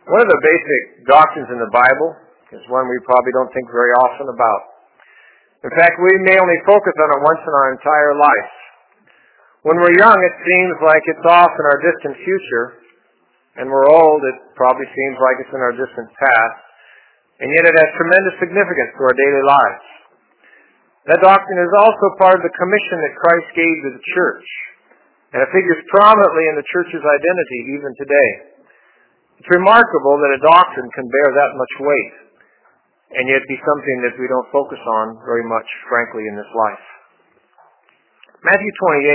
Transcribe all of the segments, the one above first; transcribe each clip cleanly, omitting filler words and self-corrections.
One of the basic doctrines in the Bible is one we probably don't think very often about. In fact, we may only focus on it once in our entire life. When we're young, it seems like it's off in our distant future, and we're old, it probably seems like it's in our distant past, and yet it has tremendous significance to our daily lives. That doctrine is also part of the commission that Christ gave to the church, and it figures prominently in the church's identity even today. It's remarkable that a doctrine can bear that much weight, and yet be something that we don't focus on very much, frankly, in this life. Matthew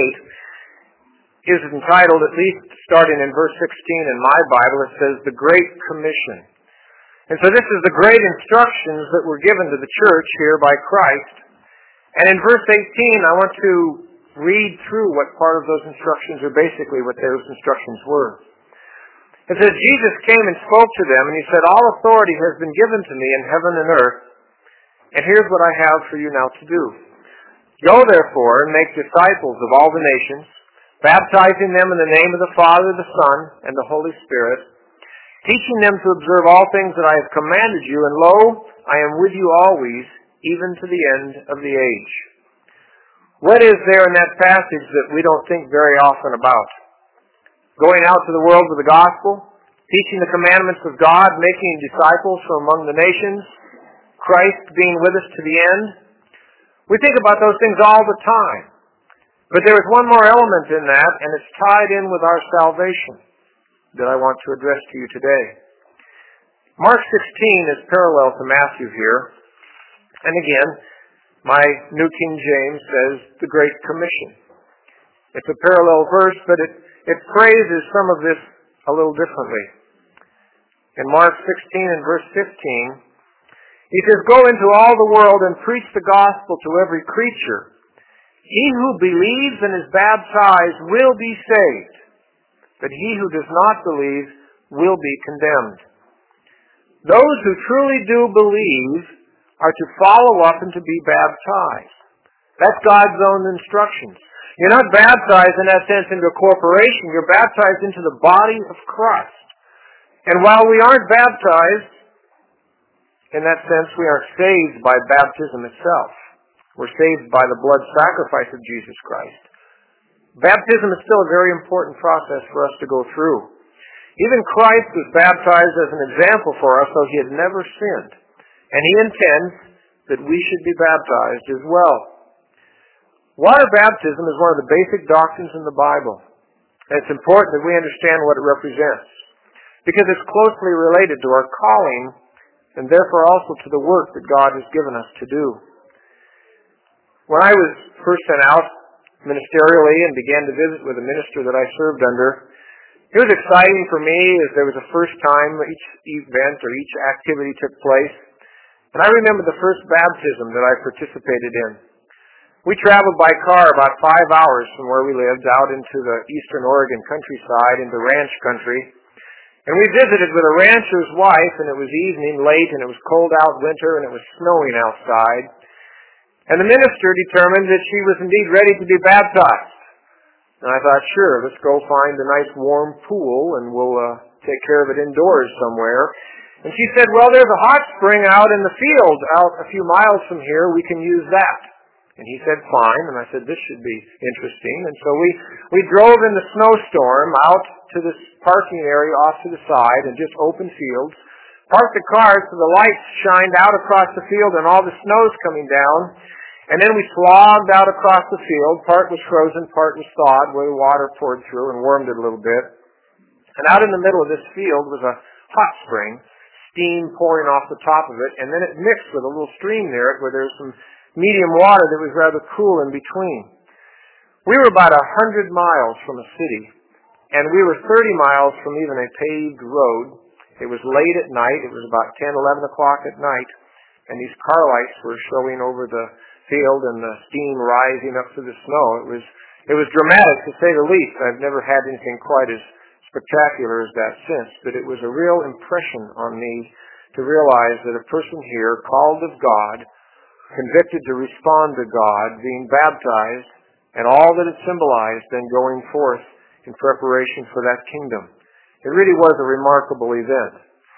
28 is entitled, at least starting in verse 16 in my Bible, it says, the Great Commission. And so this is the great instructions that were given to the church here by Christ. And in verse 18, I want to read through what part of those instructions, or basically what those instructions were. It says, Jesus came and spoke to them, and he said, all authority has been given to me in heaven and earth, and here's what I have for you now to do. Go, therefore, and make disciples of all the nations, baptizing them in the name of the Father, the Son, and the Holy Spirit, teaching them to observe all things that I have commanded you, and lo, I am with you always, even to the end of the age. What is there in that passage that we don't think very often about? Going out to the world with the gospel, teaching the commandments of God, making disciples from among the nations, Christ being with us to the end. We think about those things all the time. But there is one more element in that, and it's tied in with our salvation that I want to address to you today. Mark 16 is parallel to Matthew here. And again, my New King James says, the Great Commission. It's a parallel verse, but it phrases some of this a little differently. In Mark 16 and verse 15, he says, go into all the world and preach the gospel to every creature. He who believes and is baptized will be saved, but he who does not believe will be condemned. Those who truly do believe are to follow up and to be baptized. That's God's own instructions. You're not baptized in that sense into a corporation. You're baptized into the body of Christ. And while we aren't baptized, in that sense, we aren't saved by baptism itself. We're saved by the blood sacrifice of Jesus Christ. Baptism is still a very important process for us to go through. Even Christ was baptized as an example for us, though he had never sinned. And he intends that we should be baptized as well. Water baptism is one of the basic doctrines in the Bible. And it's important that we understand what it represents, because it's closely related to our calling, and therefore also to the work that God has given us to do. When I was first sent out ministerially and began to visit with a minister that I served under, it was exciting for me as there was a first time each event or each activity took place. And I remember the first baptism that I participated in. We traveled by car about 5 hours from where we lived out into the eastern Oregon countryside, into ranch country. And we visited with a rancher's wife, and it was evening late, and it was cold out winter, and it was snowing outside. And the minister determined that she was indeed ready to be baptized. And I thought, sure, let's go find a nice warm pool, and we'll take care of it indoors somewhere. And she said, well, there's a hot spring out in the field out a few miles from here. We can use that. And he said, fine. And I said, this should be interesting. And so we drove in the snowstorm out to this parking area off to the side and just open fields. Parked the cars so the lights shined out across the field and all the snow's coming down. And then we slogged out across the field. Part was frozen, part was thawed, where the water poured through and warmed it a little bit. And out in the middle of this field was a hot spring, steam pouring off the top of it, and then it mixed with a little stream near it where there was some medium water that was rather cool in between. We were about 100 miles from a city, and we were 30 miles from even a paved road. It was late at night. It was about 10, 11 o'clock at night, and these car lights were showing over the field and the steam rising up through the snow. It was dramatic, to say the least. I've never had anything quite as spectacular as that since, but it was a real impression on me to realize that a person here, called of God, convicted to respond to God, being baptized, and all that it symbolized, then going forth in preparation for that kingdom. It really was a remarkable event.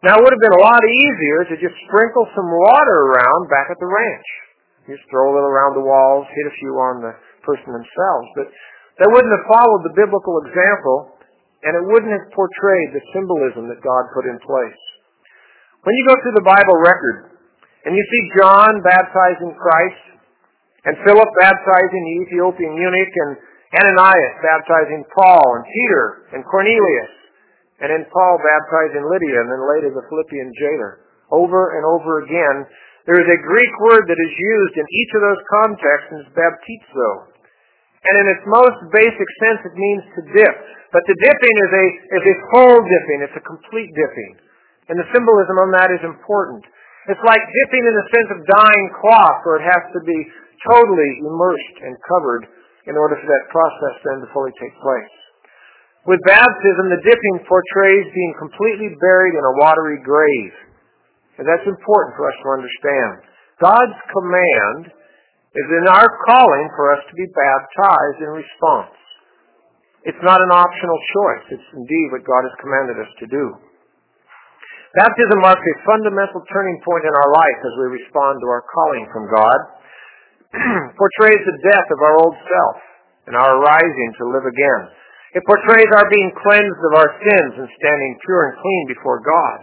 Now, it would have been a lot easier to just sprinkle some water around back at the ranch. Just throw a little around the walls, hit a few on the person themselves. But that wouldn't have followed the biblical example, and it wouldn't have portrayed the symbolism that God put in place. When you go through the Bible record, and you see John baptizing Christ, and Philip baptizing the Ethiopian eunuch, and Ananias baptizing Paul, and Peter, and Cornelius, and then Paul baptizing Lydia, and then later the Philippian jailer. Over and over again, there is a Greek word that is used in each of those contexts, and it's baptizo. And in its most basic sense, it means to dip. But the dipping is a full dipping. It's a complete dipping. And the symbolism on that is important. It's like dipping in the sense of dyeing cloth, where it has to be totally immersed and covered in order for that process then to fully take place. With baptism, the dipping portrays being completely buried in a watery grave. And that's important for us to understand. God's command is in our calling for us to be baptized in response. It's not an optional choice. It's indeed what God has commanded us to do. Baptism marks a fundamental turning point in our life as we respond to our calling from God. Portrays the death of our old self and our arising to live again. It portrays our being cleansed of our sins and standing pure and clean before God.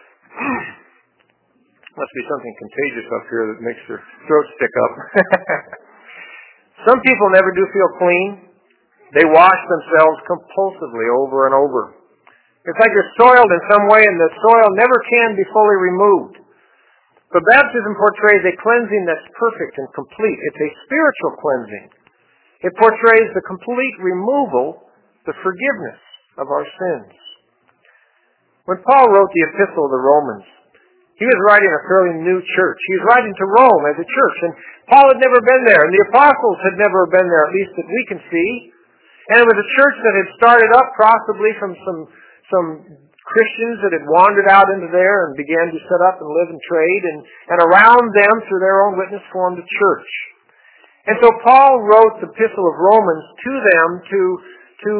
Must be something contagious up here that makes your throat stick up. Some people never do feel clean. They wash themselves compulsively over and over. It's like they're soiled in some way, and the soil never can be fully removed. But baptism portrays a cleansing that's perfect and complete. It's a spiritual cleansing. It portrays the complete removal, the forgiveness of our sins. When Paul wrote the Epistle of the Romans, he was writing a fairly new church. He was writing to Rome as a church, and Paul had never been there, and the apostles had never been there, at least that we can see. And it was a church that had started up possibly from some Christians that had wandered out into there and began to set up and live and trade, and around them, through their own witness, formed a church. And so Paul wrote the Epistle of Romans to them to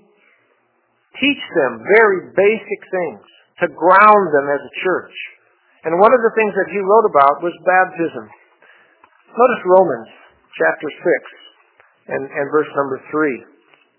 teach them very basic things, to ground them as a church. And one of the things that he wrote about was baptism. Notice Romans chapter 6 and verse number 3.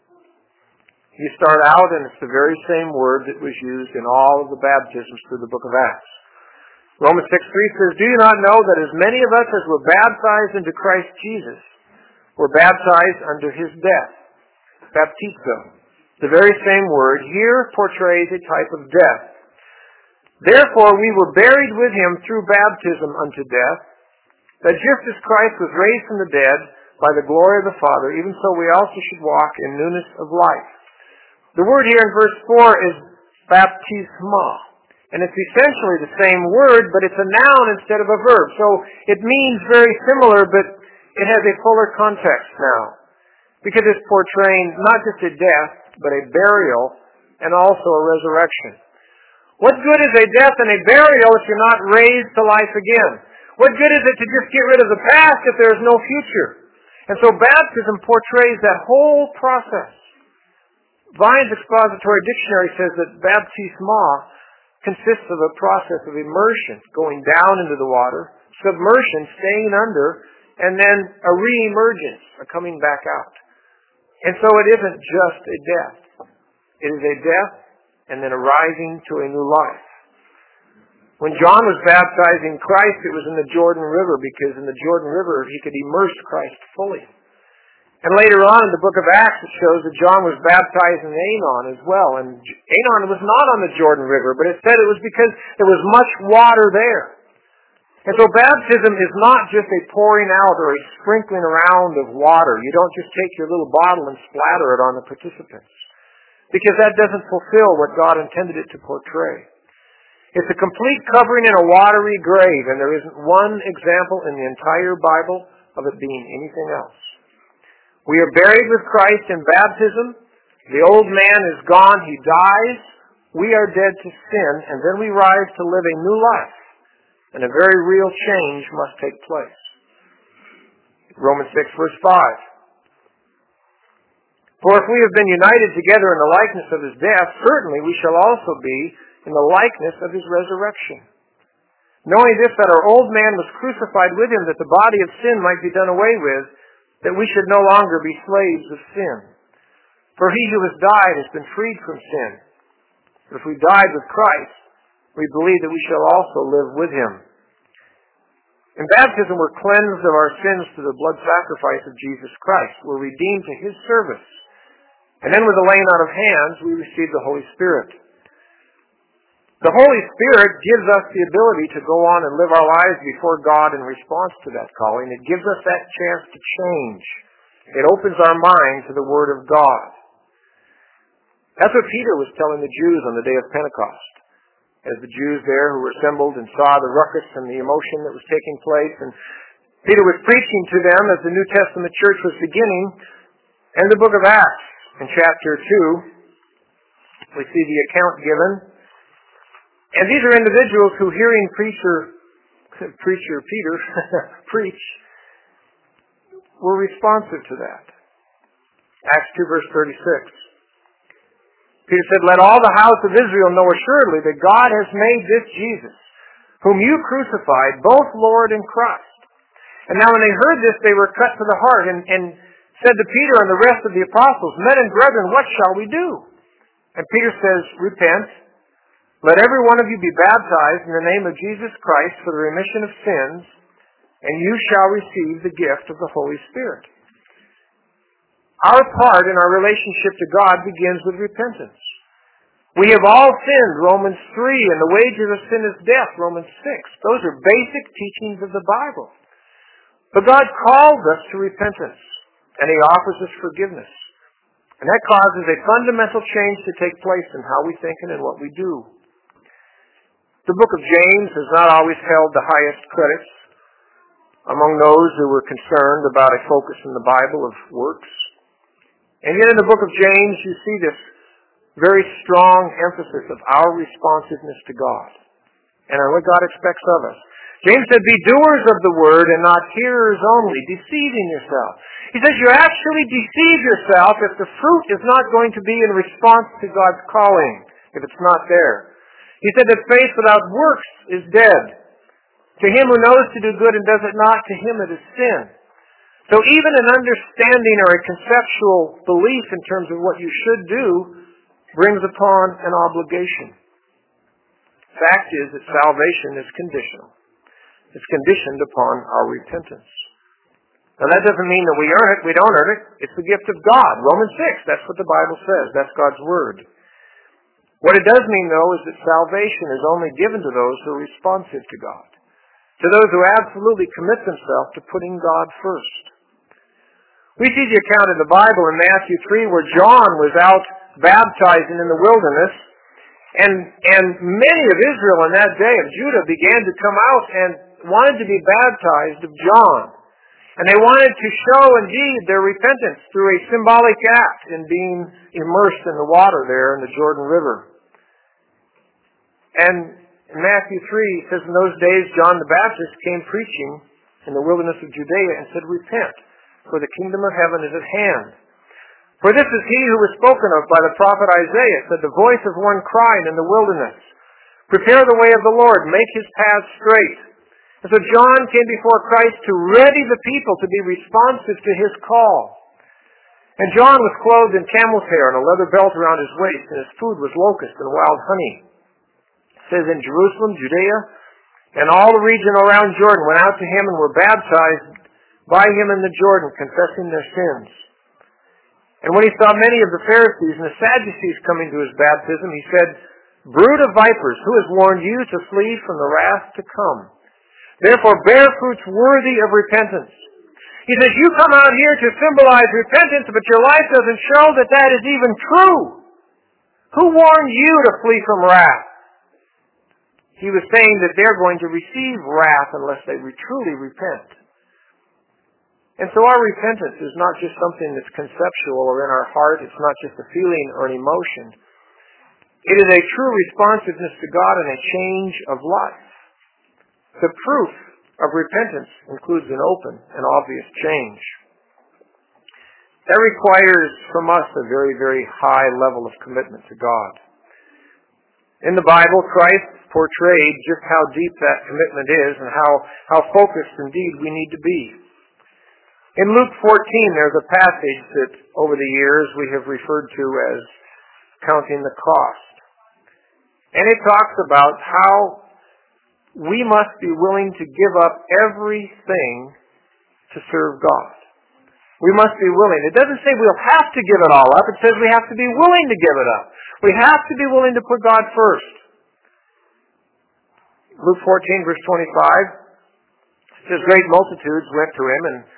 You start out, and it's the very same word that was used in all of the baptisms through the book of Acts. Romans 6:3 says, "Do you not know that as many of us as were baptized into Christ Jesus were baptized under his death?" Baptizo. The very same word here portrays a type of death. "Therefore we were buried with him through baptism unto death, that just as Christ was raised from the dead by the glory of the Father, even so we also should walk in newness of life." The word here in verse 4 is baptisma. And it's essentially the same word, but it's a noun instead of a verb. So it means very similar, but it has a fuller context now. Because it's portraying not just a death, but a burial and also a resurrection. What good is a death and a burial if you're not raised to life again? What good is it to just get rid of the past if there is no future? And so baptism portrays that whole process. Vine's Expository Dictionary says that baptisma consists of a process of immersion, going down into the water, submersion, staying under, and then a re-emergence, a coming back out. And so it isn't just a death. It is a death and then a rising to a new life. When John was baptizing Christ, it was in the Jordan River, because in the Jordan River he could immerse Christ fully. And later on in the book of Acts, it shows that John was baptized in Aenon as well. And Aenon was not on the Jordan River, but it said it was because there was much water there. And so baptism is not just a pouring out or a sprinkling around of water. You don't just take your little bottle and splatter it on the participants, because that doesn't fulfill what God intended it to portray. It's a complete covering in a watery grave, and there isn't one example in the entire Bible of it being anything else. We are buried with Christ in baptism. The old man is gone. He dies. We are dead to sin, and then we rise to live a new life. And a very real change must take place. Romans 6, verse 5. "For if we have been united together in the likeness of his death, certainly we shall also be in the likeness of his resurrection. Knowing this, that our old man was crucified with him, that the body of sin might be done away with, that we should no longer be slaves of sin. For he who has died has been freed from sin. If we died with Christ, we believe that we shall also live with him. In baptism, we're cleansed of our sins through the blood sacrifice of Jesus Christ. We're redeemed to his service. And then with the laying on of hands, we receive the Holy Spirit. The Holy Spirit gives us the ability to go on and live our lives before God in response to that calling. It gives us that chance to change. It opens our mind to the Word of God. That's what Peter was telling the Jews on the day of Pentecost. As the Jews there who were assembled and saw the ruckus and the emotion that was taking place, and Peter was preaching to them as the New Testament church was beginning. In the book of Acts, in chapter 2, we see the account given. And these are individuals who, hearing Peter preach, were responsive to that. Acts 2 verse 36. Peter said, "Let all the house of Israel know assuredly that God has made this Jesus, whom you crucified, both Lord and Christ." And now when they heard this, they were cut to the heart and said to Peter and the rest of the apostles, "Men and brethren, what shall we do?" And Peter says, "Repent. Let every one of you be baptized in the name of Jesus Christ for the remission of sins, and you shall receive the gift of the Holy Spirit." Our part in our relationship to God begins with repentance. We have all sinned, Romans 3, and the wages of sin is death, Romans 6. Those are basic teachings of the Bible. But God calls us to repentance, and he offers us forgiveness. And that causes a fundamental change to take place in how we think and in what we do. The book of James has not always held the highest credits among those who were concerned about a focus in the Bible of works. And yet in the book of James, you see this very strong emphasis of our responsiveness to God and on what God expects of us. James said, "Be doers of the word and not hearers only, deceiving yourself." He says you actually deceive yourself if the fruit is not going to be in response to God's calling, if it's not there. He said that faith without works is dead. To him who knows to do good and does it not, to him it is sin. So even an understanding or a conceptual belief in terms of what you should do brings upon an obligation. Fact is that salvation is conditional. It's conditioned upon our repentance. Now that doesn't mean that we earn it. We don't earn it. It's the gift of God. Romans 6, that's what the Bible says. That's God's Word. What it does mean, though, is that salvation is only given to those who are responsive to God. To those who absolutely commit themselves to putting God first. We see the account in the Bible in Matthew 3 where John was out baptizing in the wilderness, and many of Israel in that day, of Judah, began to come out and wanted to be baptized of John. And they wanted to show indeed their repentance through a symbolic act in being immersed in the water there in the Jordan River. And in Matthew 3, it says, "In those days John the Baptist came preaching in the wilderness of Judea and said, 'Repent, for the kingdom of heaven is at hand.' For this is he who was spoken of by the prophet Isaiah, said, 'The voice of one crying in the wilderness, prepare the way of the Lord, make his paths straight.'" And so John came before Christ to ready the people to be responsive to his call. And John was clothed in camel's hair and a leather belt around his waist, and his food was locust and wild honey. It says, "In Jerusalem, Judea, and all the region around Jordan went out to him and were baptized by him in the Jordan, confessing their sins. And when he saw many of the Pharisees and the Sadducees coming to his baptism, he said, 'Brood of vipers, who has warned you to flee from the wrath to come? Therefore bear fruits worthy of repentance.'" He says, you come out here to symbolize repentance, but your life doesn't show that that is even true. Who warned you to flee from wrath? He was saying that they're going to receive wrath unless they truly repent. And so our repentance is not just something that's conceptual or in our heart. It's not just a feeling or an emotion. It is a true responsiveness to God and a change of life. The proof of repentance includes an open and obvious change. That requires from us a very, very high level of commitment to God. In the Bible, Christ portrayed just how deep that commitment is and how focused indeed we need to be. In Luke 14, there's a passage that over the years we have referred to as counting the cost. And it talks about how we must be willing to give up everything to serve God. We must be willing. It doesn't say we'll have to give it all up. It says we have to be willing to give it up. We have to be willing to put God first. Luke 14, verse 25 says, great multitudes went to him and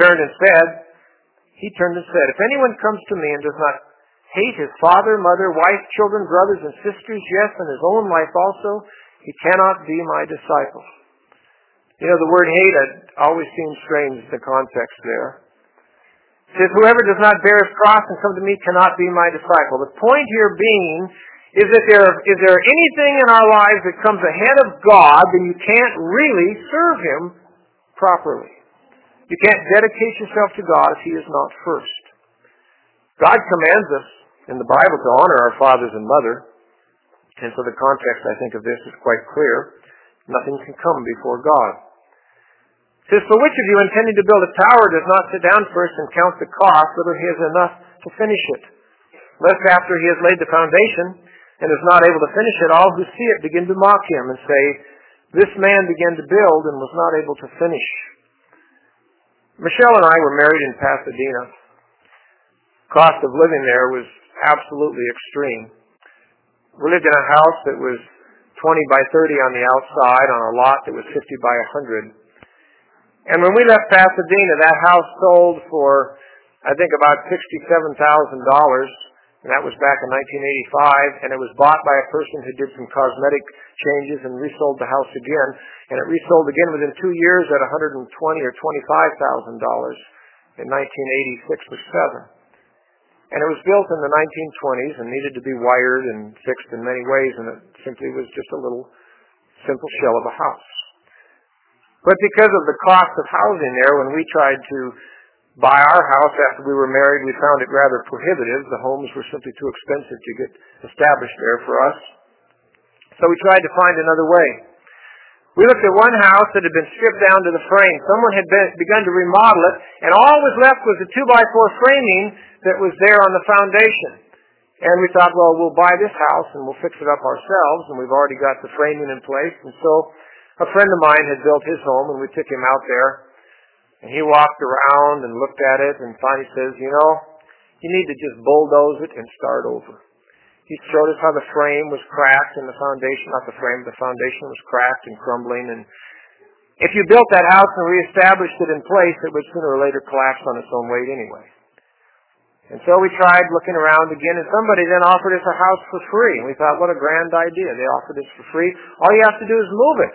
he turned and said, if anyone comes to me and does not hate his father, mother, wife, children, brothers, and sisters, yes, and his own life also, he cannot be my disciple. You know, the word hate always seems strange in the context there. It says, whoever does not bear his cross and come to me cannot be my disciple. The point here being is that is there anything in our lives that comes ahead of God, then you can't really serve him properly. You can't dedicate yourself to God if he is not first. God commands us in the Bible to honor our fathers and mother. And so the context, I think, of this is quite clear. Nothing can come before God. It says, for which of you intending to build a tower does not sit down first and count the cost, whether he has enough to finish it? Lest after he has laid the foundation and is not able to finish it, all who see it begin to mock him and say, this man began to build and was not able to finish. Michelle and I were married in Pasadena. Cost of living there was absolutely extreme. We lived in a house that was 20 by 30 on the outside on a lot that was 50 by 100. And when we left Pasadena, that house sold for, I think, about $67,000. And that was back in 1985. And it was bought by a person who did some cosmetic changes and resold the house again. And it resold again within 2 years at $120,000 or $25,000 in 1986 or 7. And it was built in the 1920s and needed to be wired and fixed in many ways, and it simply was just a little simple shell of a house. But because of the cost of housing there, when we tried to buy our house after we were married, we found it rather prohibitive. The homes were simply too expensive to get established there for us. So we tried to find another way. We looked at one house that had been stripped down to the frame. Someone had begun to remodel it, and all was left was the 2x4 framing that was there on the foundation. And we thought, well, we'll buy this house and we'll fix it up ourselves, and we've already got the framing in place. And so a friend of mine had built his home, and we took him out there, and he walked around and looked at it, and finally says, you know, you need to just bulldoze it and start over. He showed us how the frame was cracked and the foundation, not the frame, the foundation was cracked and crumbling. And if you built that house and reestablished it in place, it would sooner or later collapse on its own weight anyway. And so we tried looking around again, and somebody then offered us a house for free. And we thought, what a grand idea. They offered us for free. All you have to do is move it.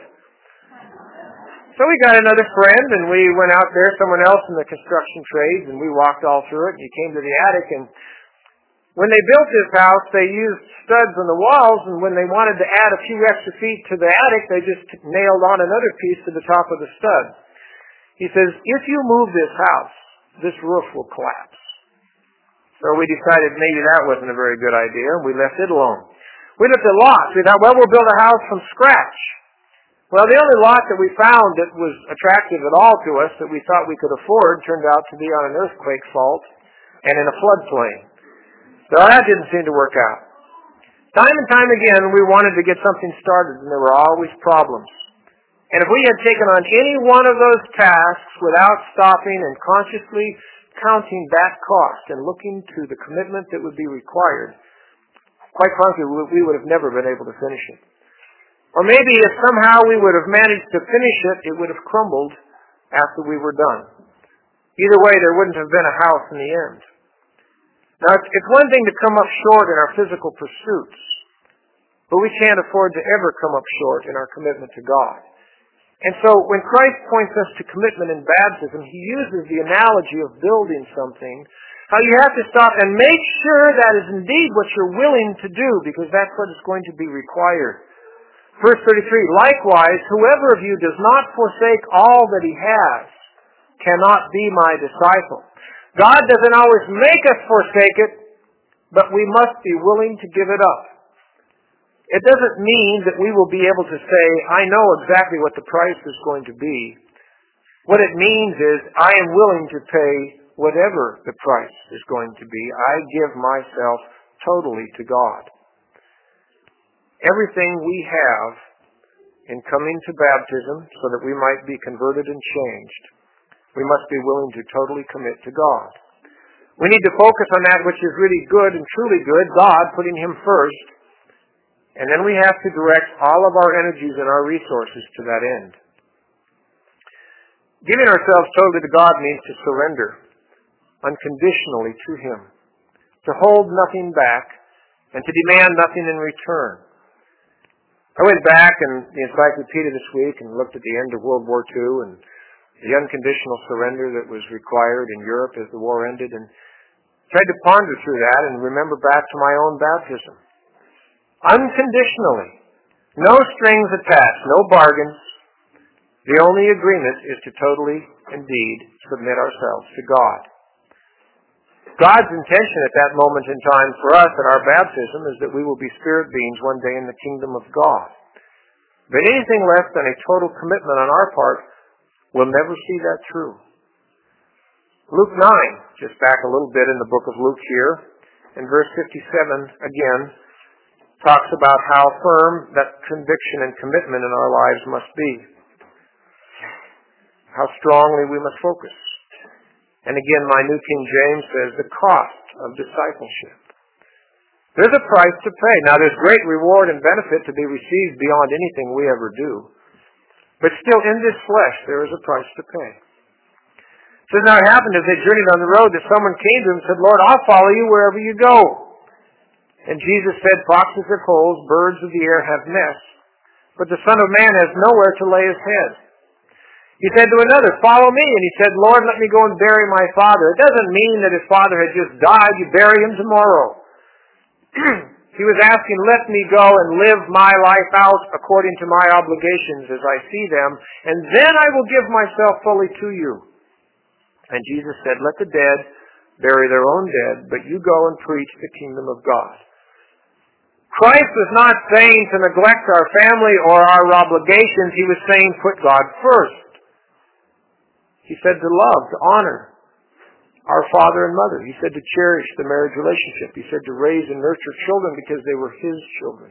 So we got another friend, and we went out there, someone else in the construction trades, and we walked all through it, and he came to the attic, and when they built this house, they used studs on the walls, and when they wanted to add a few extra feet to the attic, they just nailed on another piece to the top of the stud. He says, if you move this house, this roof will collapse. So we decided maybe that wasn't a very good idea, and we left it alone. We looked at lots. We thought, well, we'll build a house from scratch. Well, the only lot that we found that was attractive at all to us that we thought we could afford turned out to be on an earthquake fault and in a floodplain. So that didn't seem to work out. Time and time again, we wanted to get something started, and there were always problems. And if we had taken on any one of those tasks without stopping and consciously counting that cost and looking to the commitment that would be required, quite frankly, we would have never been able to finish it. Or maybe if somehow we would have managed to finish it, it would have crumbled after we were done. Either way, there wouldn't have been a house in the end. Now, it's one thing to come up short in our physical pursuits, but we can't afford to ever come up short in our commitment to God. And so when Christ points us to commitment in baptism, he uses the analogy of building something, how you have to stop and make sure that is indeed what you're willing to do, because that's what is going to be required. Verse 33, likewise, whoever of you does not forsake all that he has cannot be my disciple. God doesn't always make us forsake it, but we must be willing to give it up. It doesn't mean that we will be able to say, I know exactly what the price is going to be. What it means is, I am willing to pay whatever the price is going to be. I give myself totally to God. Everything we have in coming to baptism so that we might be converted and changed, we must be willing to totally commit to God. We need to focus on that which is really good and truly good, God, putting Him first, and then we have to direct all of our energies and our resources to that end. Giving ourselves totally to God means to surrender unconditionally to Him, to hold nothing back, and to demand nothing in return. I went back in the encyclopedia this week and looked at the end of World War II and the unconditional surrender that was required in Europe as the war ended, and tried to ponder through that and remember back to my own baptism. Unconditionally. No strings attached, no bargains. The only agreement is to totally, indeed, submit ourselves to God. God's intention at that moment in time for us at our baptism is that we will be spirit beings one day in the kingdom of God. But anything less than a total commitment on our part will never see that through. Luke 9, just back a little bit in the book of Luke here, in verse 57 again, talks about how firm that conviction and commitment in our lives must be. How strongly we must focus. And again, my New King James says, the cost of discipleship. There's a price to pay. Now, there's great reward and benefit to be received beyond anything we ever do. But still, in this flesh, there is a price to pay. So now it happened as they journeyed on the road that someone came to him and said, Lord, I'll follow you wherever you go. And Jesus said, foxes have holes, birds of the air have nests, but the Son of Man has nowhere to lay his head. He said to another, follow me. And he said, Lord, let me go and bury my father. It doesn't mean that his father had just died. You bury him tomorrow. He was asking, let me go and live my life out according to my obligations as I see them, and then I will give myself fully to you. And Jesus said, let the dead bury their own dead, but you go and preach the kingdom of God. Christ was not saying to neglect our family or our obligations. He was saying put God first. He said to love, to honor our father and mother. He said to cherish the marriage relationship. He said to raise and nurture children because they were His children.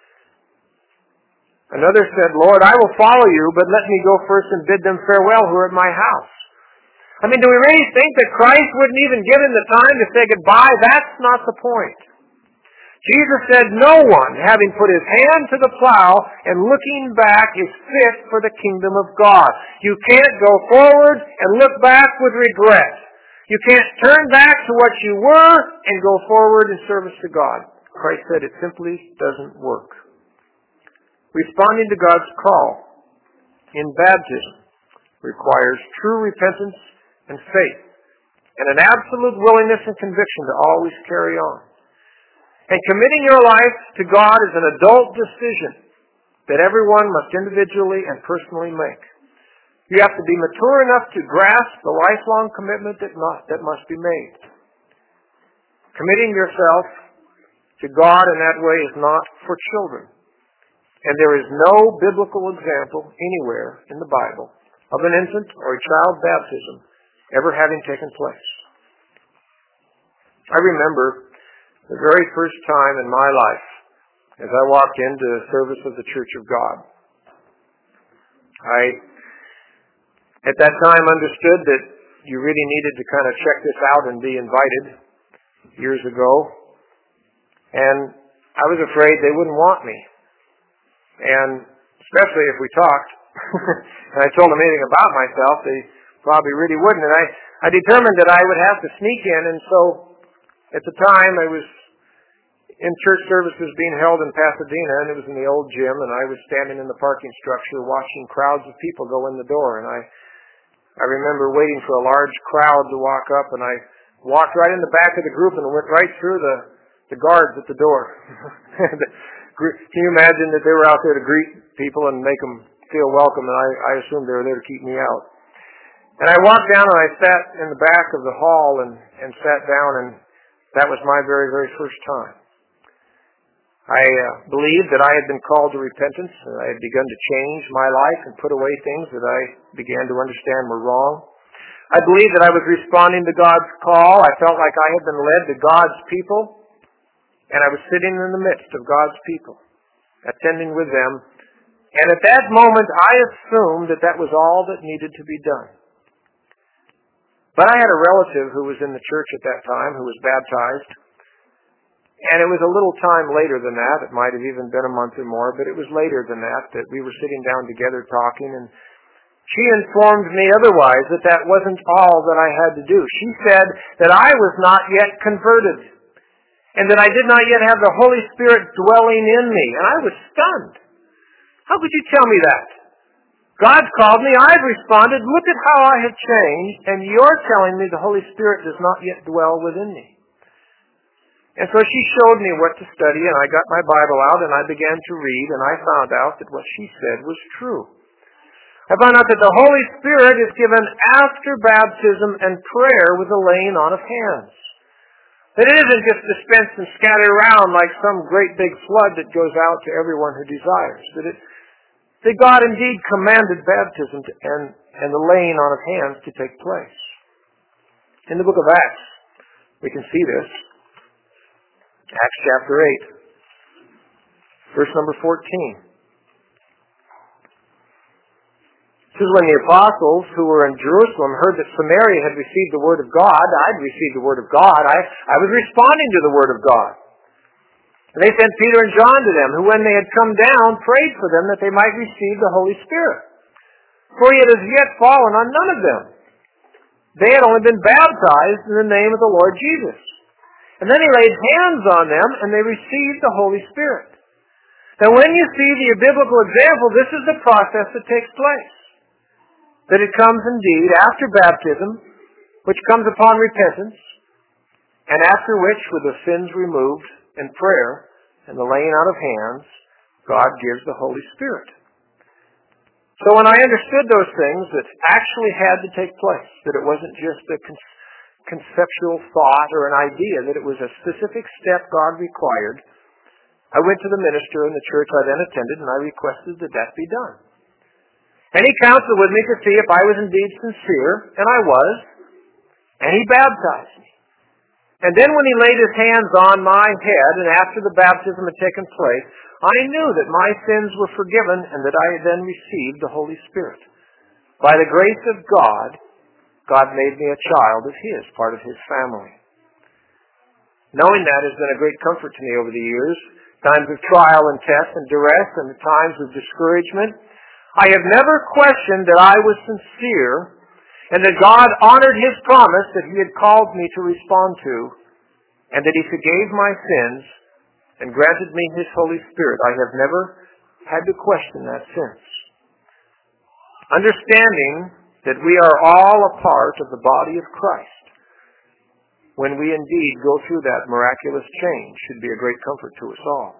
Another said, Lord, I will follow you, but let me go first and bid them farewell who are at my house. I mean, do we really think that Christ wouldn't even give him the time to say goodbye? That's not the point. Jesus said, no one, having put his hand to the plow and looking back, is fit for the kingdom of God. You can't go forward and look back with regret. You can't turn back to what you were and go forward in service to God. Christ said it simply doesn't work. Responding to God's call in baptism requires true repentance and faith and an absolute willingness and conviction to always carry on. And committing your life to God is an adult decision that everyone must individually and personally make. You have to be mature enough to grasp the lifelong commitment that must be made. Committing yourself to God in that way is not for children. And there is no biblical example anywhere in the Bible of an infant or a child baptism ever having taken place. I remember the very first time in my life as I walked into the service of the Church of God. I, at that time, understood that you really needed to kind of check this out and be invited years ago. And I was afraid they wouldn't want me. And especially if we talked, and I told them anything about myself, they probably really wouldn't. And I determined that I would have to sneak in, and so at the time, I was in church services being held in Pasadena, and it was in the old gym, and I was standing in the parking structure watching crowds of people go in the door. And I remember waiting for a large crowd to walk up, and I walked right in the back of the group and went right through the guards at the door. Can you imagine that they were out there to greet people and make them feel welcome, and I assumed they were there to keep me out. And I walked down and I sat in the back of the hall and sat down, and that was my very, very first time. I believed that I had been called to repentance, and I had begun to change my life and put away things that I began to understand were wrong. I believed that I was responding to God's call. I felt like I had been led to God's people, and I was sitting in the midst of God's people, attending with them. And at that moment, I assumed that that was all that needed to be done. But I had a relative who was in the church at that time who was baptized. And it was a little time later than that. It might have even been a month or more, but it was later than that we were sitting down together talking, and she informed me otherwise, that that wasn't all that I had to do. She said that I was not yet converted, and that I did not yet have the Holy Spirit dwelling in me. And I was stunned. How could you tell me that? God called me, I've responded, look at how I have changed, and you're telling me the Holy Spirit does not yet dwell within me. And so she showed me what to study, and I got my Bible out, and I began to read, and I found out that what she said was true. I found out that the Holy Spirit is given after baptism and prayer with the laying on of hands. That it isn't just dispensed and scattered around like some great big flood that goes out to everyone who desires. That God indeed commanded baptism and the laying on of hands to take place. In the book of Acts, we can see this. Acts chapter 8, verse number 14. This is when the apostles who were in Jerusalem heard that Samaria had received the word of God. I'd received the word of God. I was responding to the word of God. And they sent Peter and John to them, who when they had come down, prayed for them that they might receive the Holy Spirit. For he had as yet fallen on none of them. They had only been baptized in the name of the Lord Jesus. And then he laid hands on them, and they received the Holy Spirit. Now when you see the biblical example, this is the process that takes place. That it comes indeed after baptism, which comes upon repentance, and after which, with the sins removed in prayer and the laying out of hands, God gives the Holy Spirit. So when I understood those things that actually had to take place, that it wasn't just a conceptual thought or an idea, that it was a specific step God required, I went to the minister in the church I then attended, and I requested that that be done. And he counseled with me to see if I was indeed sincere, and I was, and he baptized me. And then when he laid his hands on my head, and after the baptism had taken place, I knew that my sins were forgiven, and that I had then received the Holy Spirit. By the grace of God, God made me a child of His, part of His family. Knowing that has been a great comfort to me over the years, times of trial and test and duress, and the times of discouragement. I have never questioned that I was sincere, and that God honored His promise that He had called me to respond to, and that He forgave my sins and granted me His Holy Spirit. I have never had to question that since. Understanding that we are all a part of the body of Christ, when we indeed go through that miraculous change, should be a great comfort to us all.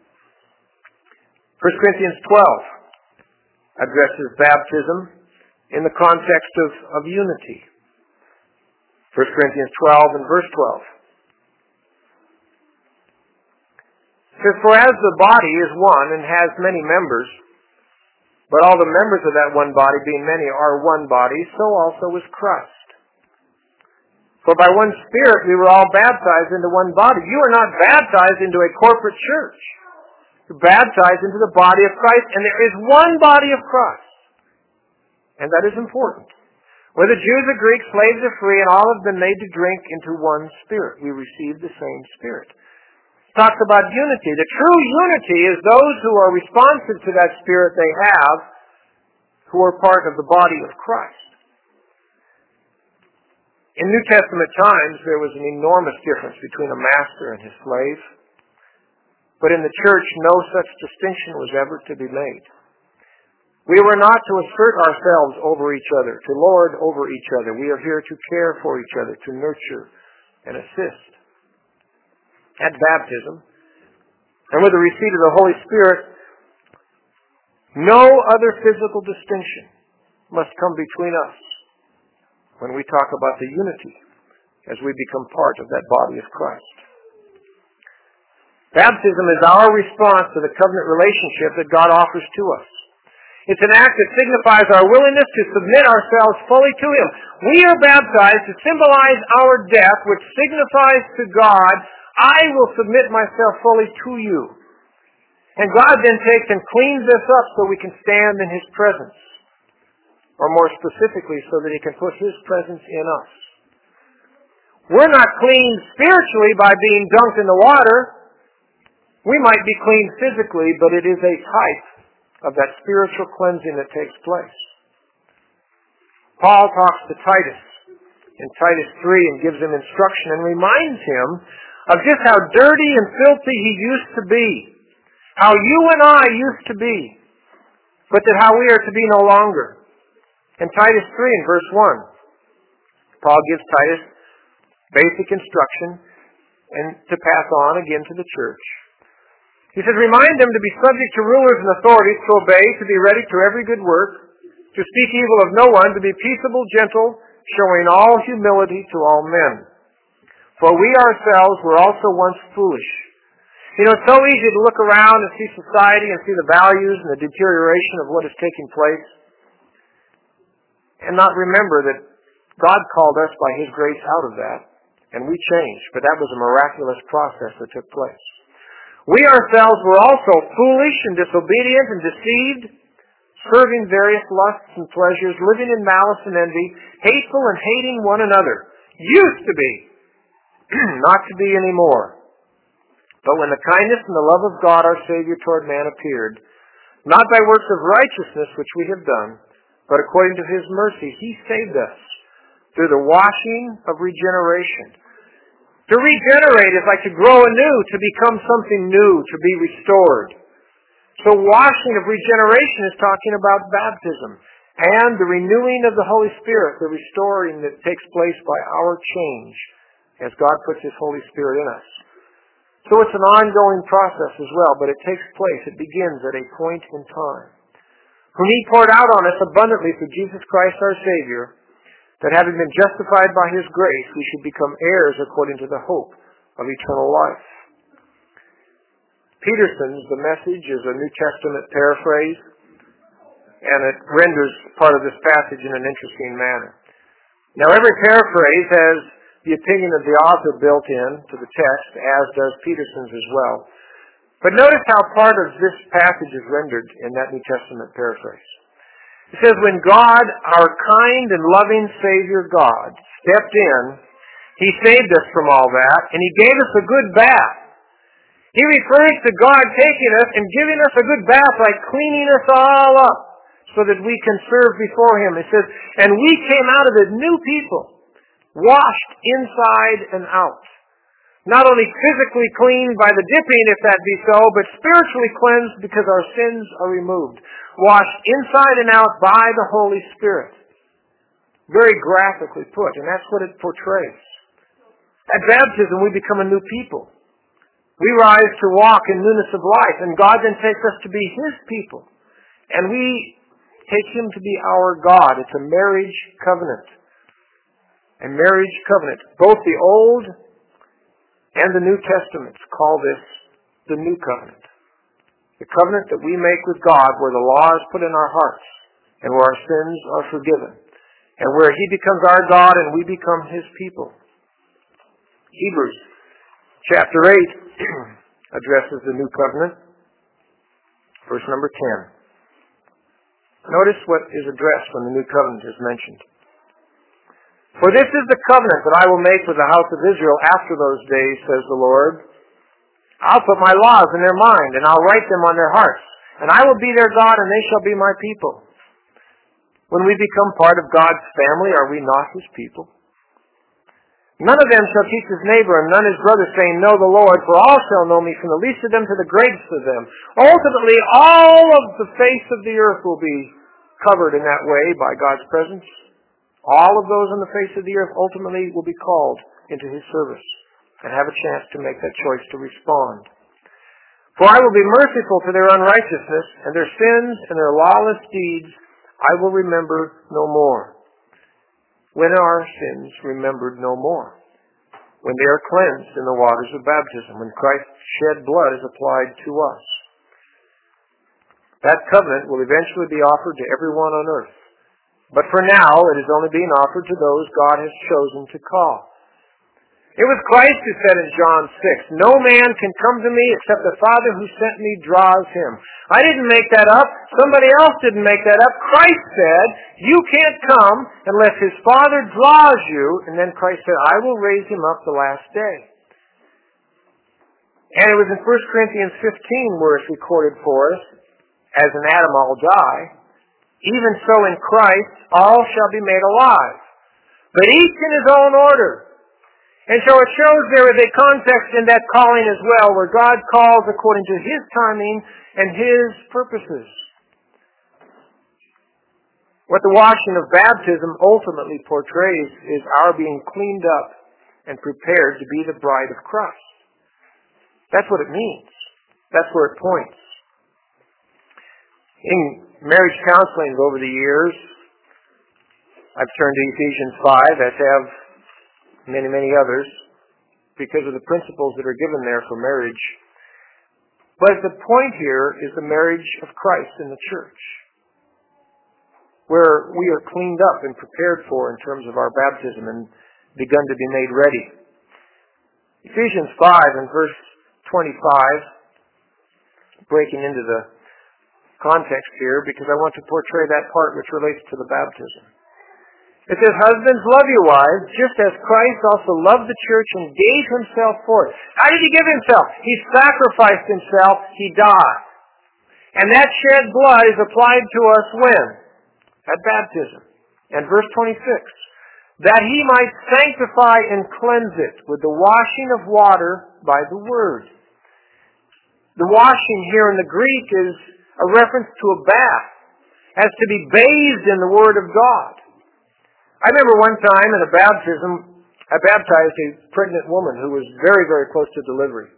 1 Corinthians 12 addresses baptism in the context of unity. 1 Corinthians 12 and verse 12. It says, for as the body is one and has many members, but all the members of that one body, being many, are one body, so also is Christ. For by one Spirit we were all baptized into one body. You are not baptized into a corporate church. You're baptized into the body of Christ, and there is one body of Christ. And that is important. Whether Jews or Greeks, slaves or free, and all have been made to drink into one Spirit. We receive the same Spirit. Talks about unity. The true unity is those who are responsive to that Spirit they have, who are part of the body of Christ. In New Testament times, there was an enormous difference between a master and his slave. But in the church, no such distinction was ever to be made. We were not to assert ourselves over each other, to lord over each other. We are here to care for each other, to nurture and assist. At baptism, and with the receipt of the Holy Spirit, no other physical distinction must come between us when we talk about the unity as we become part of that body of Christ. Baptism is our response to the covenant relationship that God offers to us. It's an act that signifies our willingness to submit ourselves fully to Him. We are baptized to symbolize our death, which signifies to God, I will submit myself fully to you. And God then takes and cleans us up so we can stand in His presence. Or more specifically, so that He can put His presence in us. We're not cleaned spiritually by being dunked in the water. We might be cleaned physically, but it is a type of that spiritual cleansing that takes place. Paul talks to Titus in Titus 3 and gives him instruction and reminds him of just how dirty and filthy he used to be. How you and I used to be. But that how we are to be no longer. In Titus 3 in verse 1, Paul gives Titus basic instruction and to pass on again to the church. He says, remind them to be subject to rulers and authorities, to obey, to be ready to every good work, to speak evil of no one, to be peaceable, gentle, showing all humility to all men. For we ourselves were also once foolish. You know, it's so easy to look around and see society and see the values and the deterioration of what is taking place and not remember that God called us by His grace out of that, and we changed. But that was a miraculous process that took place. We ourselves were also foolish and disobedient and deceived, serving various lusts and pleasures, living in malice and envy, hateful and hating one another. Used to be, not to be anymore. But when the kindness and the love of God our Savior toward man appeared, not by works of righteousness which we have done, but according to His mercy, He saved us through the washing of regeneration. To regenerate is like to grow anew, to become something new, to be restored. So washing of regeneration is talking about baptism and the renewing of the Holy Spirit, the restoring that takes place by our change as God puts His Holy Spirit in us. So it's an ongoing process as well, but it takes place. It begins at a point in time. Whom He poured out on us abundantly through Jesus Christ our Savior, that having been justified by His grace, we should become heirs according to the hope of eternal life. Peterson's The Message is a New Testament paraphrase, and it renders part of this passage in an interesting manner. Now, every paraphrase has the opinion of the author built in to the text, as does Peterson's as well. But notice how part of this passage is rendered in that New Testament paraphrase. It says, when God, our kind and loving Savior God, stepped in, He saved us from all that, and He gave us a good bath. He refers to God taking us and giving us a good bath, like cleaning us all up, so that we can serve before Him. It says, and we came out of it new people, washed inside and out. Not only physically cleaned by the dipping, if that be so, but spiritually cleansed because our sins are removed. Washed inside and out by the Holy Spirit. Very graphically put, and that's what it portrays. At baptism, we become a new people. We rise to walk in newness of life, and God then takes us to be His people. And we take Him to be our God. It's a marriage covenant. A marriage covenant. Both the Old and the New Testaments call this the New Covenant. The covenant that we make with God, where the law is put in our hearts, and where our sins are forgiven, and where He becomes our God and we become His people. Hebrews chapter 8 addresses the New Covenant, verse number 10. Notice what is addressed when the New Covenant is mentioned. For this is the covenant that I will make with the house of Israel after those days, says the Lord. I'll put my laws in their mind, and I'll write them on their hearts. And I will be their God, and they shall be my people. When we become part of God's family, are we not His people? None of them shall teach his neighbor, and none his brother, saying, Know the Lord, for all shall know me, from the least of them to the greatest of them. Ultimately, all of the face of the earth will be covered in that way by God's presence. All of those on the face of the earth ultimately will be called into His service and have a chance to make that choice to respond. For I will be merciful to their unrighteousness, and their sins and their lawless deeds I will remember no more. When are our sins remembered no more? when they are cleansed in the waters of baptism, when Christ's shed blood is applied to us. That covenant will eventually be offered to everyone on earth. But for now, it is only being offered to those God has chosen to call. It was Christ who said in John 6, "No man can come to me except the Father who sent me draws him." I didn't make that up. Somebody else didn't make that up. Christ said, "You can't come unless his Father draws you." And then Christ said, "I will raise him up the last day." And it was in 1 Corinthians 15 where it's recorded for us, "As in Adam all die, even so in Christ all shall be made alive, but each in his own order." And so it shows there is a context in that calling as well, where God calls according to his timing and his purposes. What the washing of baptism ultimately portrays is our being cleaned up and prepared to be the bride of Christ. That's what it means. That's where it points. In marriage counseling over the years, I've turned to Ephesians 5, as have many others, because of the principles that are given there for marriage. But the point here is the marriage of Christ in the church, where we are cleaned up and prepared for in terms of our baptism and begun to be made ready. Ephesians 5 and verse 25, breaking into the context here, because I want to portray that part which relates to the baptism. It says, "Husbands, love your wives, just as Christ also loved the church and gave himself for it." How did he give himself? He sacrificed himself. He died. And that shed blood is applied to us when? At baptism. And verse 26, "That he might sanctify and cleanse it with the washing of water by the word." The washing here in the Greek is a reference to a bath, as to be bathed in the Word of God. I remember one time in a baptism, I baptized a pregnant woman who was very close to delivery.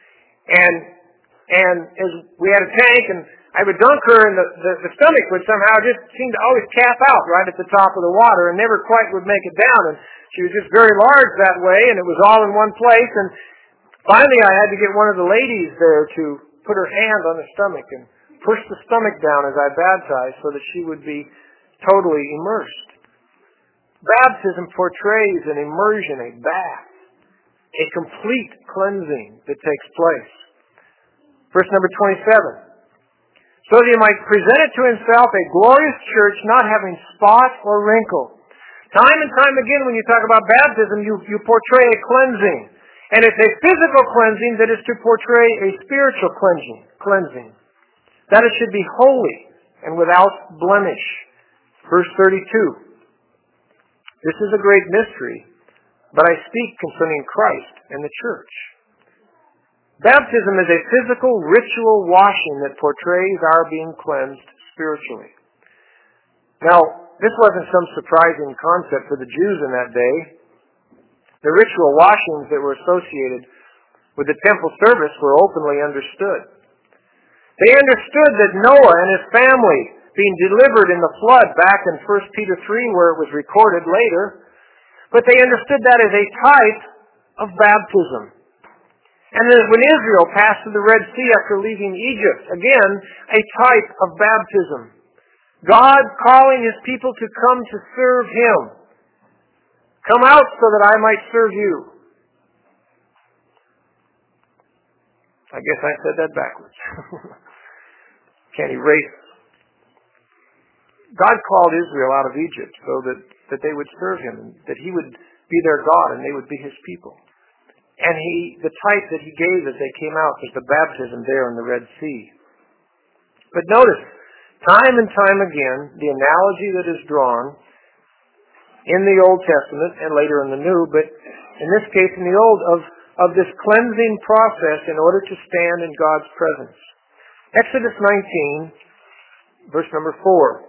And as we had a tank, and I would dunk her, and the stomach would somehow just seem to always cap out right at the top of the water and never quite would make it down. And she was just very large that way, and it was all in one place. And finally I had to get one of the ladies there to put her hand on the stomach and push the stomach down as I baptized so that she would be totally immersed. Baptism portrays an immersion, a bath, a complete cleansing that takes place. Verse number 27. "So that he might present it to himself a glorious church, not having spot or wrinkle." Time and time again when you talk about baptism, you portray a cleansing. And it's a physical cleansing that is to portray a spiritual cleansing. That it should be holy and without blemish. Verse 32. "This is a great mystery, but I speak concerning Christ and the church." Baptism is a physical, ritual washing that portrays our being cleansed spiritually. Now, this wasn't some surprising concept for the Jews in that day. The ritual washings that were associated with the temple service were openly understood. They understood that Noah and his family, being delivered in the flood back in 1 Peter 3 where it was recorded later, but they understood that as a type of baptism. And then when Israel passed through the Red Sea after leaving Egypt, again, a type of baptism. God calling his people to come to serve him. "Come out so that I might serve you." I guess I said that backwards. Can't erase. God called Israel out of Egypt so that they would serve him, and that he would be their God and they would be his people. And the type that he gave as they came out was the baptism there in the Red Sea. But notice, time and time again, the analogy that is drawn in the Old Testament and later in the New, but in this case in the Old, of this cleansing process in order to stand in God's presence. Exodus 19, verse number 4.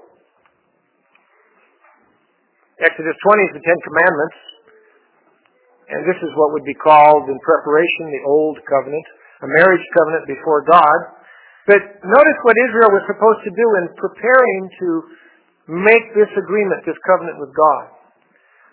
Exodus 20 is the Ten Commandments, and this is what would be called in preparation the Old Covenant, a marriage covenant before God. But notice what Israel was supposed to do in preparing to make this agreement, this covenant with God.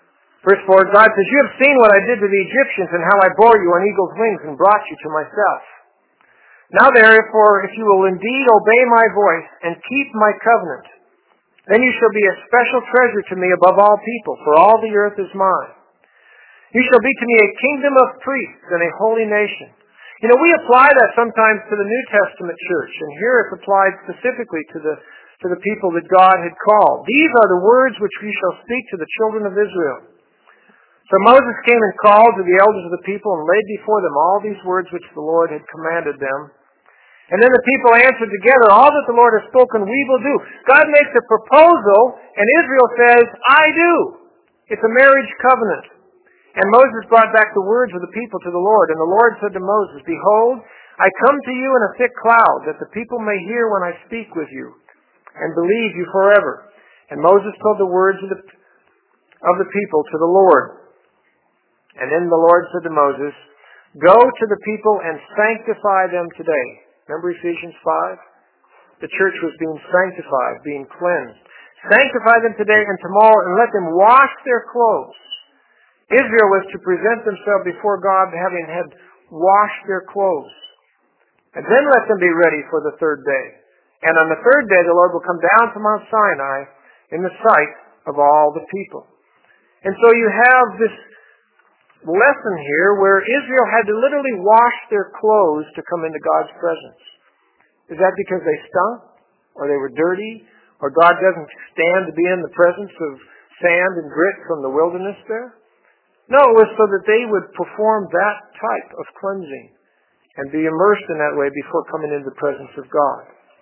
Verse 4, God says, you have seen what I did to the Egyptians and how I bore you on eagle's wings and brought you to myself. Now therefore, if you will indeed obey my voice and keep my covenant, then you shall be a special treasure to me above all people, for all the earth is mine. You shall be to me a kingdom of priests and a holy nation. You know, we apply that sometimes to the New Testament church, and here it's applied specifically to the people that God had called. These are the words which we shall speak to the children of Israel. So Moses came and called to the elders of the people and laid before them all these words which the Lord had commanded them. And then the people answered together, all that the Lord has spoken we will do. God makes a proposal, and Israel says, I do. It's a marriage covenant. And Moses brought back the words of the people to the Lord. And the Lord said to Moses, behold, I come to you in a thick cloud, that the people may hear when I speak with you, and believe you forever. And Moses told the words of the people to the Lord. And then the Lord said to Moses, go to the people and sanctify them today. Remember Ephesians 5? The church was being sanctified, being cleansed. Sanctify them today and tomorrow, and let them wash their clothes. Israel was to present themselves before God having had washed their clothes. And then let them be ready for the third day. And on the third day the Lord will come down to Mount Sinai in the sight of all the people. And so you have this lesson here where Israel had to literally wash their clothes to come into God's presence. Is that because they stunk? Or they were dirty? Or God doesn't stand to be in the presence of sand and grit from the wilderness there? No, it was so that they would perform that type of cleansing and be immersed in that way before coming into the presence of God.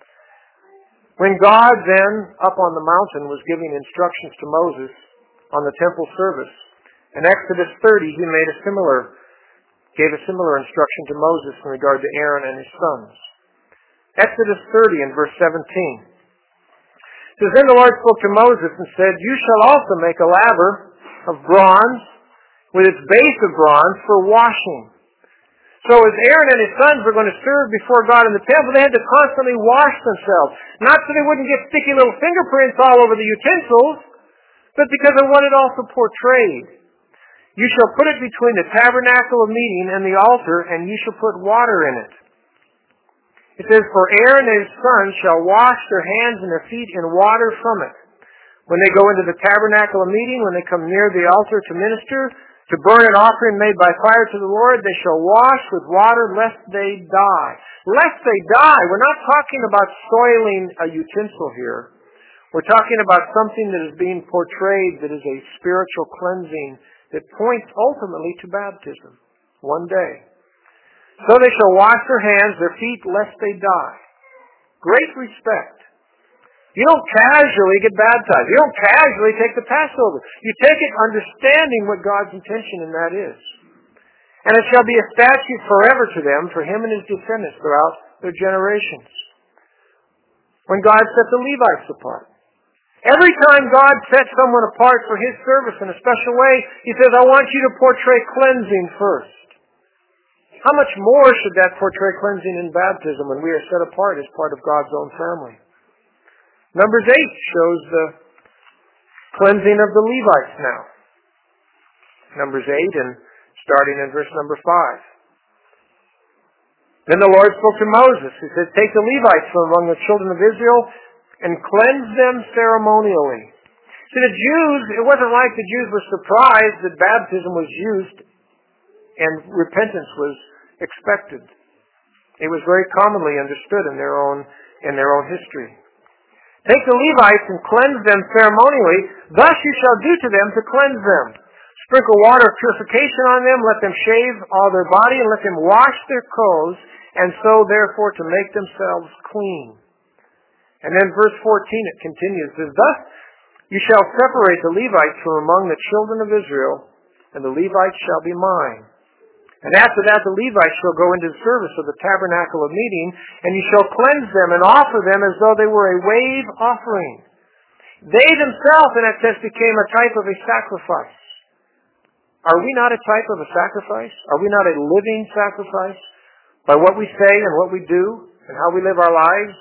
When God then, up on the mountain, was giving instructions to Moses on the temple service, in Exodus 30, he gave a similar instruction to Moses in regard to Aaron and his sons. Exodus 30 and verse 17. It says, then the Lord spoke to Moses and said, you shall also make a laver of bronze with its base of bronze for washing. So as Aaron and his sons were going to serve before God in the temple, they had to constantly wash themselves. Not so they wouldn't get sticky little fingerprints all over the utensils, but because of what it also portrayed. You shall put it between the tabernacle of meeting and the altar, and you shall put water in it. It says, for Aaron and his sons shall wash their hands and their feet in water from it. When they go into the tabernacle of meeting, when they come near the altar to minister, to burn an offering made by fire to the Lord, they shall wash with water lest they die. Lest they die. We're not talking about soiling a utensil here. We're talking about something that is being portrayed that is a spiritual cleansing that points ultimately to baptism one day. So they shall wash their hands, their feet, lest they die. Great respect. You don't casually get baptized. You don't casually take the Passover. You take it understanding what God's intention in that is. And it shall be a statute forever to them, for him and his descendants throughout their generations. When God set the Levites apart. Every time God sets someone apart for his service in a special way, he says, I want you to portray cleansing first. How much more should that portray cleansing in baptism when we are set apart as part of God's own family? Numbers 8 shows the cleansing of the Levites now. Numbers 8 and starting in verse number 5. Then the Lord spoke to Moses. He said, take the Levites from among the children of Israel and cleanse them ceremonially. See, the Jews, it wasn't like the Jews were surprised that baptism was used and repentance was expected. It was very commonly understood in their own history. Take the Levites and cleanse them ceremonially. Thus you shall do to them to cleanse them. Sprinkle water of purification on them. Let them shave all their body and let them wash their clothes, and so therefore to make themselves clean. And then verse 14 it continues. It says, thus you shall separate the Levites from among the children of Israel, and the Levites shall be mine. And after that the Levites shall go into the service of the tabernacle of meeting, and you shall cleanse them and offer them as though they were a wave offering. They themselves, in that sense, became a type of a sacrifice. Are we not a type of a sacrifice? Are we not a living sacrifice by what we say and what we do and how we live our lives?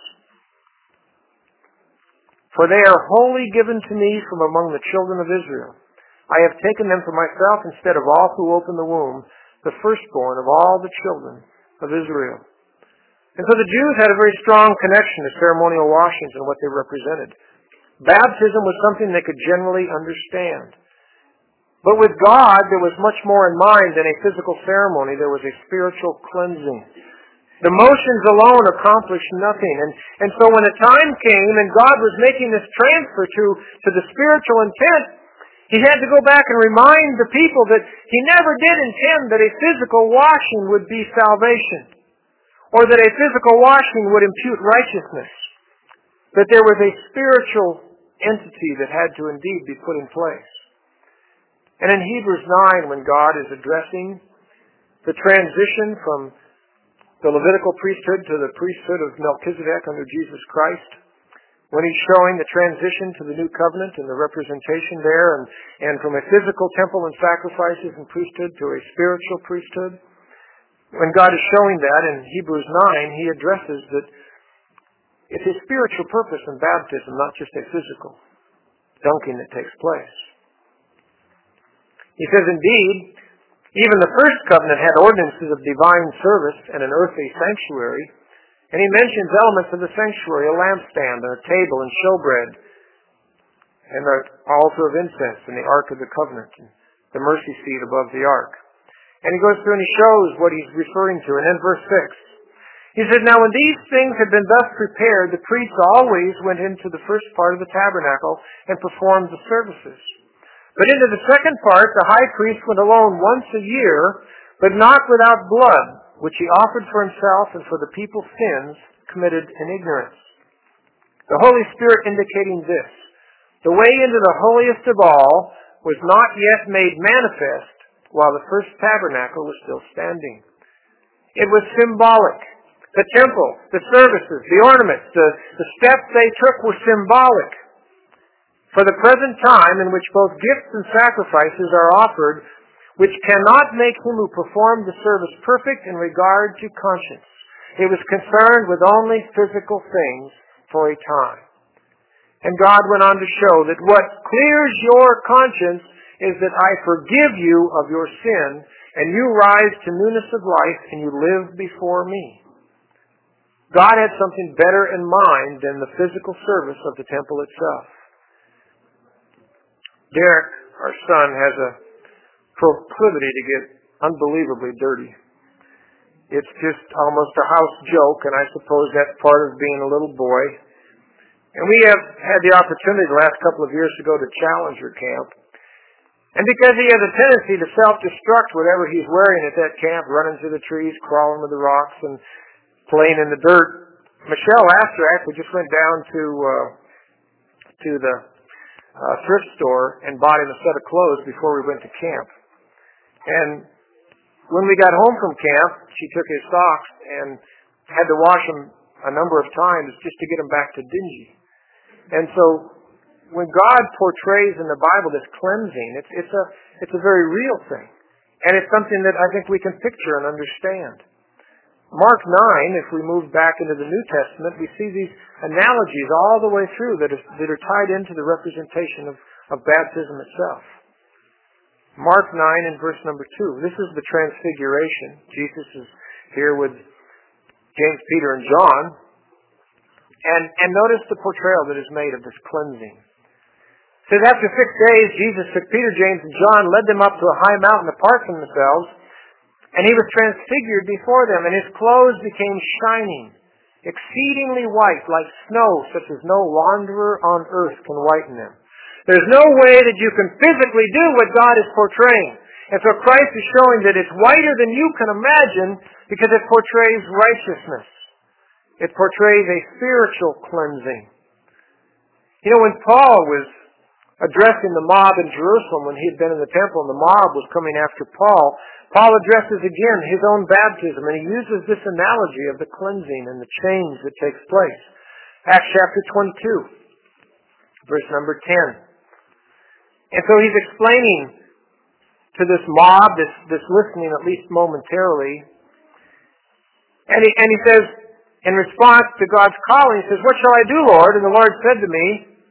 For they are wholly given to me from among the children of Israel. I have taken them for myself instead of all who open the womb, the firstborn of all the children of Israel. And so the Jews had a very strong connection to ceremonial washings and what they represented. Baptism was something they could generally understand. But with God, there was much more in mind than a physical ceremony. There was a spiritual cleansing. The motions alone accomplished nothing. And so when the time came and God was making this transfer to the spiritual intent, He had to go back and remind the people that He never did intend that a physical washing would be salvation, or that a physical washing would impute righteousness. That there was a spiritual entity that had to indeed be put in place. And in Hebrews 9, when God is addressing the transition from the Levitical priesthood to the priesthood of Melchizedek under Jesus Christ, when He's showing the transition to the new covenant and the representation there, and from a physical temple and sacrifices and priesthood to a spiritual priesthood, when God is showing that in Hebrews 9, He addresses that it's a spiritual purpose in baptism, not just a physical dunking that takes place. He says, indeed, even the first covenant had ordinances of divine service and an earthly sanctuary. And he mentions elements of the sanctuary, a lampstand and a table and showbread, and the altar of incense and the ark of the covenant, and the mercy seat above the ark. And he goes through and he shows what he's referring to. And then verse 6. He said, now when these things had been thus prepared, the priests always went into the first part of the tabernacle and performed the services. But into the second part, the high priest went alone once a year, but not without blood, which he offered for himself and for the people's sins committed in ignorance. The Holy Spirit indicating this: the way into the holiest of all was not yet made manifest while the first tabernacle was still standing. It was symbolic. The temple, the services, the ornaments, the steps they took were symbolic for the present time in which both gifts and sacrifices are offered, which cannot make him who performed the service perfect in regard to conscience. It was concerned with only physical things for a time. And God went on to show that what clears your conscience is that I forgive you of your sin, and you rise to newness of life, and you live before me. God had something better in mind than the physical service of the temple itself. Derek, our son, has a proclivity to get unbelievably dirty. It's just almost a house joke, and I suppose that's part of being a little boy. And we have had the opportunity the last couple of years to go to Challenger Camp. And because he has a tendency to self-destruct whatever he's wearing at that camp, running through the trees, crawling with the rocks, and playing in the dirt, Michelle Astor actually just went down to the thrift store and bought him a set of clothes before we went to camp. And when we got home from camp, she took his socks and had to wash them a number of times just to get them back to dingy. And so when God portrays in the Bible this cleansing, it's a very real thing. And it's something that I think we can picture and understand. Mark 9, if we move back into the New Testament, we see these analogies all the way through that are tied into the representation of baptism itself. Mark 9 and verse number 2. This is the transfiguration. Jesus is here with James, Peter, and John. And notice the portrayal that is made of this cleansing. It says, after 6 days, Jesus took Peter, James, and John, led them up to a high mountain apart from themselves, and he was transfigured before them, and his clothes became shining, exceedingly white, like snow, such as no launderer on earth can whiten them. There's no way that you can physically do what God is portraying. And so Christ is showing that it's whiter than you can imagine because it portrays righteousness. It portrays a spiritual cleansing. You know, when Paul was addressing the mob in Jerusalem when he had been in the temple and the mob was coming after Paul, Paul addresses again his own baptism, and he uses this analogy of the cleansing and the change that takes place. Acts chapter 22, verse number 10. And so he's explaining to this mob, this listening at least momentarily, and he says, in response to God's calling, he says, "What shall I do, Lord?" And the Lord said to me,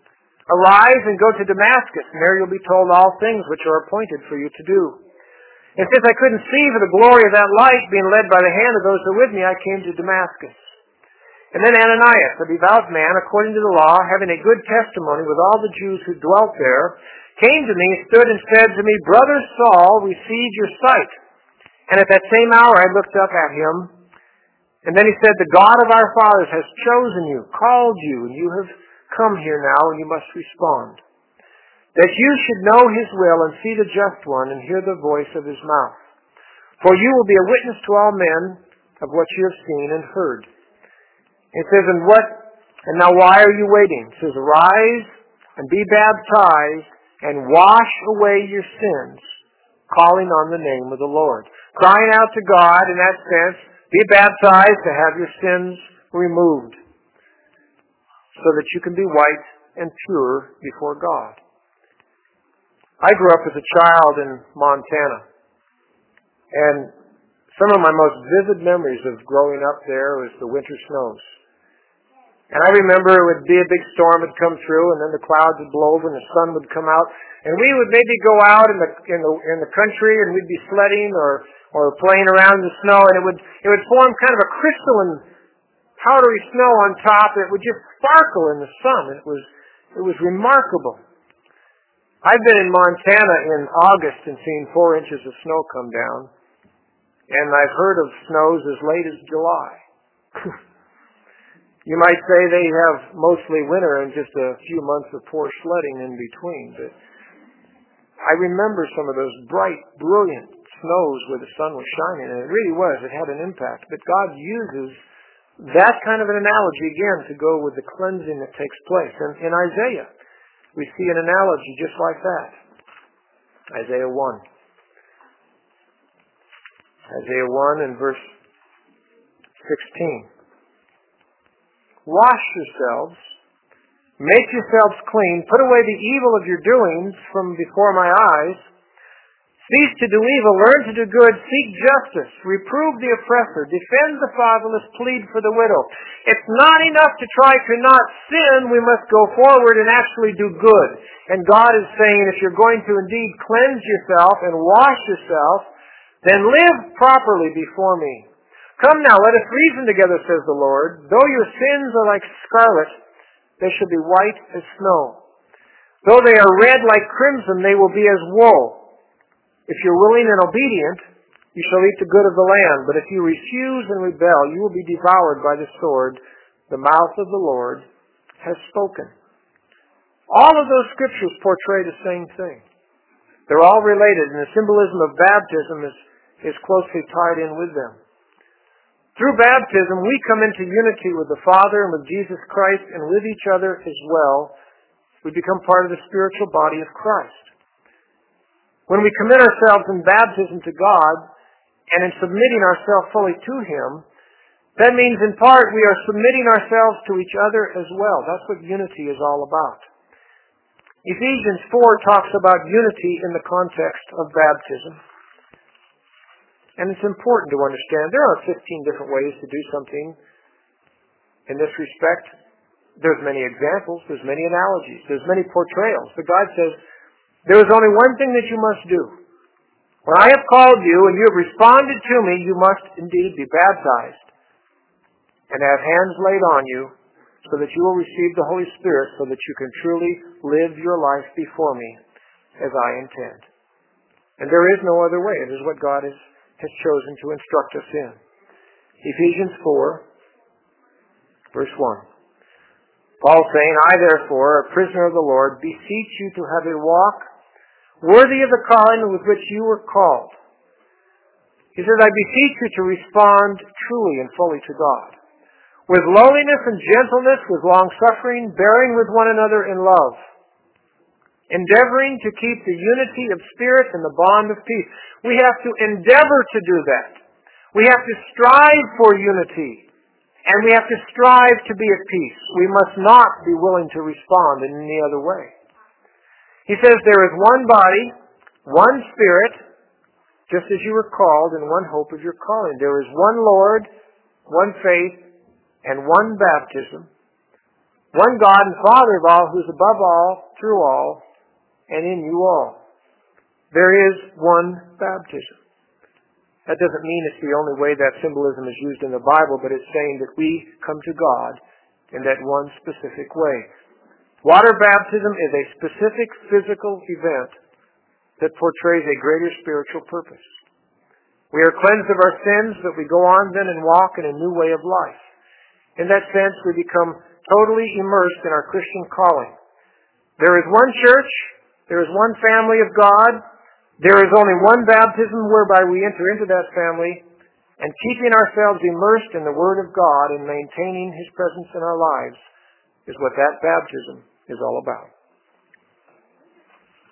Arise and go to Damascus, and there you'll be told all things which are appointed for you to do. And since I couldn't see for the glory of that light, being led by the hand of those who were with me, I came to Damascus. And then Ananias, a devout man, according to the law, having a good testimony with all the Jews who dwelt there, came to me, stood and said to me, Brother Saul, receive your sight. And at that same hour I looked up at him, and then he said, The God of our fathers has chosen you, called you, and you have come here now, and you must respond. That you should know his will and see the just one and hear the voice of his mouth. For you will be a witness to all men of what you have seen and heard. It says, and now why are you waiting? It says, Arise and be baptized and wash away your sins, calling on the name of the Lord. Crying out to God in that sense, be baptized to have your sins removed, so that you can be white and pure before God. I grew up as a child in Montana, and some of my most vivid memories of growing up there was the winter snows. And I remember it would be a big storm would come through, and then the clouds would blow over, and the sun would come out, and we would maybe go out in the country, and we'd be sledding or playing around in the snow, and it would form kind of a crystalline, powdery snow on top. It would just sparkle in the sun. It was remarkable. I've been in Montana in August and seen 4 inches of snow come down, and I've heard of snows as late as July. You might say they have mostly winter and just a few months of poor sledding in between, but I remember some of those bright, brilliant snows where the sun was shining, and it really was. It had an impact. But God uses that kind of an analogy again to go with the cleansing that takes place. And in Isaiah, we see an analogy just like that. Isaiah 1. Isaiah 1 and verse 16. Wash yourselves, make yourselves clean, put away the evil of your doings from before my eyes. Cease to do evil, learn to do good, seek justice, reprove the oppressor, defend the fatherless, plead for the widow. It's not enough to try to not sin, we must go forward and actually do good. And God is saying, if you're going to indeed cleanse yourself and wash yourself, then live properly before me. Come now, let us reason together, says the Lord. Though your sins are like scarlet, they shall be white as snow. Though they are red like crimson, they will be as wool. If you're willing and obedient, you shall eat the good of the land. But if you refuse and rebel, you will be devoured by the sword. The mouth of the Lord has spoken. All of those scriptures portray the same thing. They're all related, and the symbolism of baptism is closely tied in with them. Through baptism, we come into unity with the Father and with Jesus Christ and with each other as well. We become part of the spiritual body of Christ. When we commit ourselves in baptism to God and in submitting ourselves fully to Him, that means in part we are submitting ourselves to each other as well. That's what unity is all about. Ephesians 4 talks about unity in the context of baptism. And it's important to understand there are 15 different ways to do something in this respect. There's many examples, there's many analogies, there's many portrayals. But God says, there is only one thing that you must do. When I have called you and you have responded to me, you must indeed be baptized and have hands laid on you so that you will receive the Holy Spirit so that you can truly live your life before me as I intend. And there is no other way. It is what God has chosen to instruct us in. Ephesians 4, verse 1. Paul saying, I therefore, a prisoner of the Lord, beseech you to have a walk worthy of the calling with which you were called. He says, I beseech you to respond truly and fully to God, with lowliness and gentleness, with long-suffering, bearing with one another in love, endeavoring to keep the unity of spirit and the bond of peace. We have to endeavor to do that. We have to strive for unity. And we have to strive to be at peace. We must not be willing to respond in any other way. He says there is one body, one Spirit, just as you were called, and one hope of your calling. There is one Lord, one faith, and one baptism. One God and Father of all, who is above all, through all, and in you all. There is one baptism. That doesn't mean it's the only way that symbolism is used in the Bible, but it's saying that we come to God in that one specific way. Water baptism is a specific physical event that portrays a greater spiritual purpose. We are cleansed of our sins, but we go on then and walk in a new way of life. In that sense, we become totally immersed in our Christian calling. There is one church, there is one family of God, there is only one baptism whereby we enter into that family, and keeping ourselves immersed in the Word of God and maintaining His presence in our lives is what that baptism is all about.